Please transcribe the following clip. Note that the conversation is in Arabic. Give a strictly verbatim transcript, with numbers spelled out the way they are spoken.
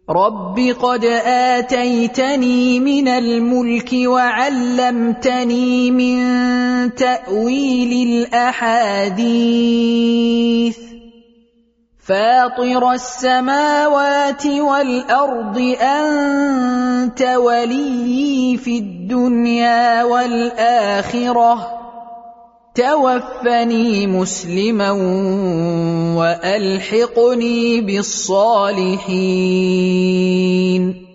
رب قد آتيتني من الملك وعلمتني من تأويل الأحاديث فاطر السماوات والأرض أنت وليي في الدنيا والآخرة توفني مسلما وألحقني بالصالحين.